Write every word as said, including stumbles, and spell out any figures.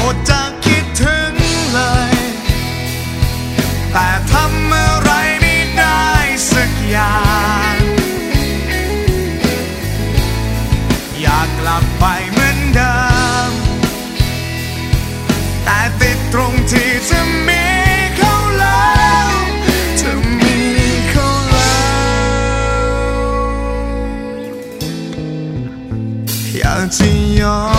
ดจะคิดถึงเลยแต่ทำอะไรไม่ได้สักอย่างอยากกลับไปเหมือนเดิมแต่ติดตรงที่จะมีเขาแล้วจะมีเขาแล้วอยากจะย้อน